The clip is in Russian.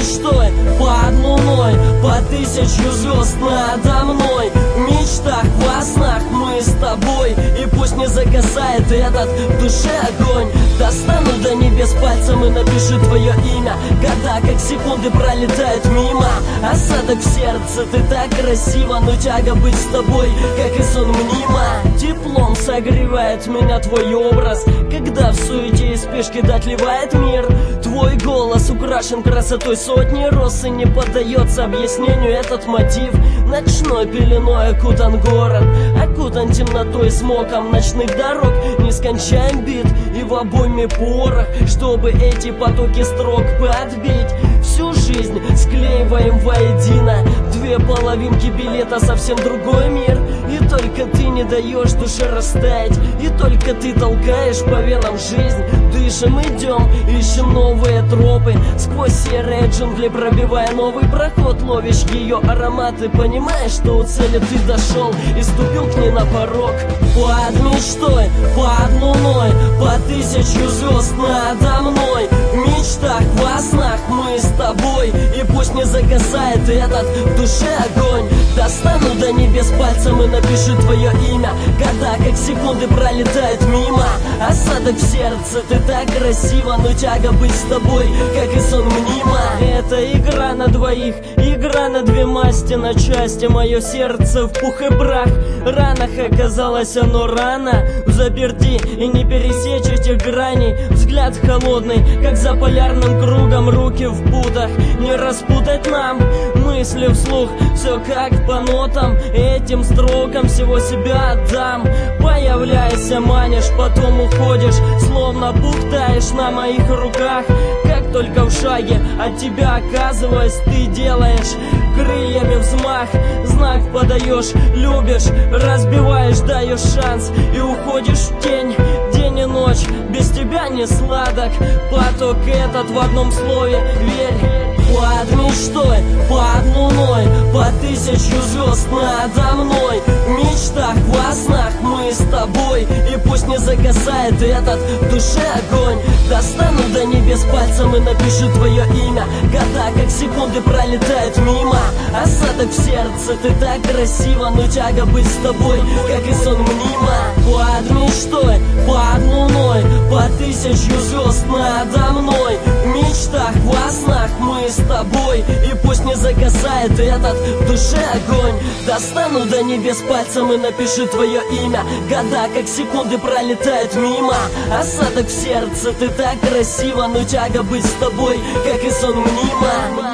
мечтой, под луной, по 1000 звезд надо мной. В мечтах, во снах мы с тобой, и пусть не загасает этот в душе огонь. Достану до небес пальцем и напишу твое имя. Года как секунды пролетают мимо. Осадок в сердце, ты так красиво, но тяга быть с тобой, как и сон мнима. Теплом согревает меня твой образ, когда в суете и спешке дотлевает мир. Твой голос украшен красотой сотни роз, и не поддается объяснению этот мотив. Ночной пеленой окутан город, окутан темнотой, смоком ночных дорог. Нескончаем бит и в обойме порох, чтобы эти потоки строк подбить. Всю жизнь склеиваем воедино, две половинки билета, совсем другой мир. И только ты не даешь душе растаять, и только ты толкаешь по венам жизнь. Дышим, идем, ищем новые тропы, сквозь серые джунгли пробивая новый проход. Ловишь ее ароматы, понимаешь, что у цели ты дошел и ступил к ней на порог. Под мечтой, под луной, по 1000 звезд надо мной. В мечтах, во снах мы с тобой, и пусть не загасает этот в душе огонь. Достану до небес пальцем и напишу твое имя. Года как секунды пролетают мимо. Осадок в сердце, ты так красиво, но тяга быть с тобой, как и сон мнима. Это игра на двоих, игра на две масти, на части. Мое сердце в пух и прах, ранах оказалось оно рано. В заперти и не пересечь этих граней. Взгляд холодный, как за полярным кругом, руки в путах, не распутать нам. Мысли вслух, все как по нотам, этим строкам всего себя отдам. Появляйся, манишь, потом уходишь, словно пух таешь на моих руках. Как только в шаге от тебя оказываясь, ты делаешь крыльями взмах. Знак подаешь, любишь, разбиваешь, даешь шанс и уходишь в тень. День и ночь, без тебя не сладок, поток этот в одном слове, верь. Под мечтой, под луной, по 1000 звезд надо мной. В мечтах, во снах мы с тобой, и пусть не загасает этот в душе огонь. Достану до небес пальцем и напишу твое имя. Года как секунды пролетают мимо. Осадок в сердце, ты так красиво, но тяга быть с тобой, как и сон мнима. Под мечтой, под луной, по 1000 звезд надо мной. В мечтах, во снах мы с тобой, и пусть не загасает этот в душе огонь. Достану до небес пальцем и напишу твое имя. Года как секунды пролетают мимо. Осадок в сердце, ты так красиво, но тяга быть с тобой, как и сон мнима.